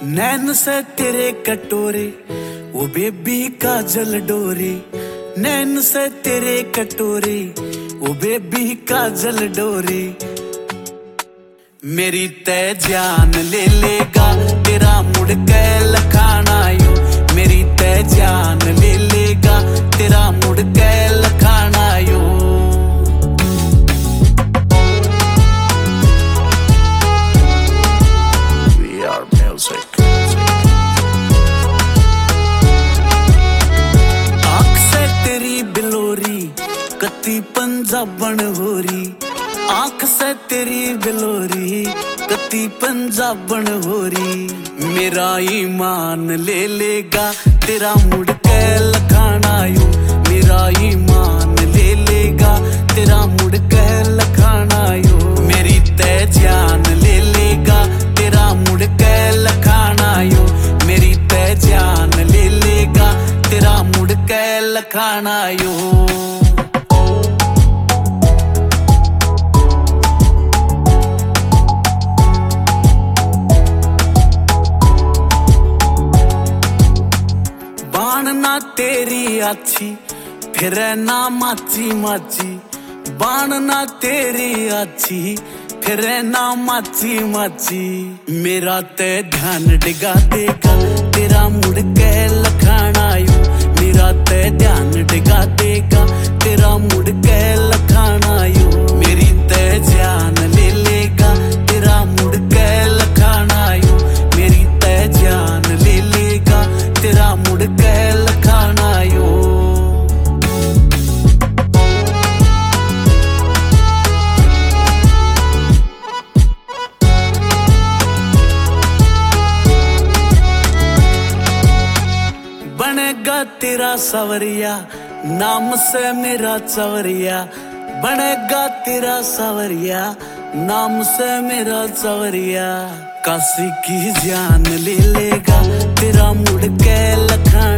नैन से तेरे कटोरे वो बेबी काजल डोरे, नैन से तेरे कटोरे वो बेबी काजल डोरे। मेरी तय जान ले लेगा तेरा मुड़ के लखाना यो, मेरी तय जान ले लेगा तेरा मुड़ के लखाना यो। We are music. आँख से तेरी बिलोरी कत्ती पंजाबन होरी, आँख से तेरी बिलोरी कत्ती पंजाबन होरी। मेरा ईमान ले लेगा तेरा मुड़ के लखाना यो, मेरा ईमान ले लेगा तेरा मुड़ के लखाना यो। मेरी तय जान ले लेगा तेरा मुड़ के लखाना यो, मेरी तय जान ले लेगा तेरा मुड़ के लखाना यो। ना तेरी आछी फिर ना माची माची, बाण ना तेरी आछी फिर ना माची माची। मेरा ते ध्यान डिगा देगा तेरा मुड़ के लखाना यो, मेरा ते ध्यान डिगा देगा तेरा मुड़ के लखाना यो। मेरी ते जान ले लेगा तेरा मुड़ के लखाना यो, मेरी ते जान ले लेगा तेरा मुड़ के लखाना यो। बनेगा तेरा सवरिया नाम से मेरा चवरिया, बनेगा तेरा सवरिया नाम से मेरा चवरिया। काशी की जान ले लेगा तेरा मुड़ के लखाना